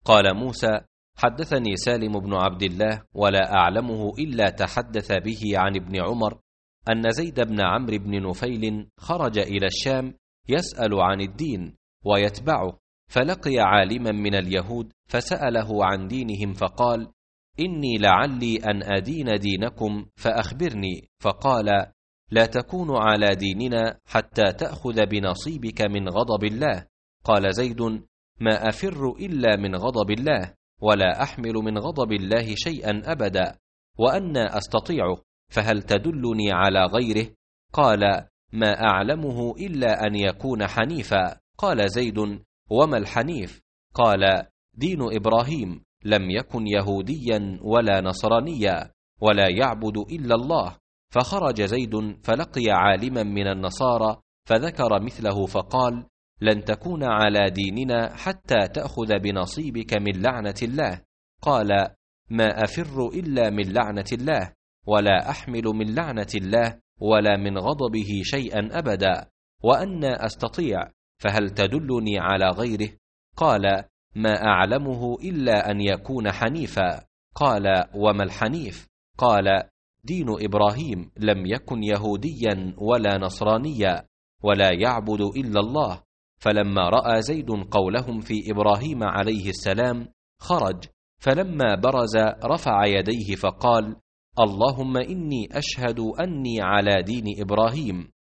قال موسى: حدثني سالم بن عبد الله ولا أعلمه إلا تحدث به عن ابن عمر أن زيد بن عمرو بن نفيل خرج إلى الشام يسأل عن الدين ويتبعه، فلقي عالما من اليهود فسأله عن دينهم فقال: إني لعلي أن أدين دينكم فأخبرني. فقال: لا تكون على ديننا حتى تأخذ بنصيبك من غضب الله. قال زيد: ما أفر إلا من غضب الله، ولا أحمل من غضب الله شيئا أبدا، وأنا أستطيعه، فهل تدلني على غيره؟ قال: ما أعلمه إلا أن يكون حنيفا. قال زيد: وما الحنيف؟ قال: دين إبراهيم، لم يكن يهوديا ولا نصرانيا، ولا يعبد إلا الله. فخرج زيد فلقي عالما من النصارى فذكر مثله فقال: لن تكون على ديننا حتى تأخذ بنصيبك من لعنة الله. قال: ما أفر إلا من لعنة الله، ولا أحمل من لعنة الله ولا من غضبه شيئا أبدا، وأنا أستطيع، فهل تدلني على غيره؟ قال: ما أعلمه إلا أن يكون حنيفا. قال: وما الحنيف؟ قال: دين إبراهيم، لم يكن يهوديا ولا نصرانيا، ولا يعبد إلا الله. فلما رأى زيد قولهم في إبراهيم عليه السلام خرج، فلما برز رفع يديه فقال: اللهم إني أشهد أني على دين إبراهيم.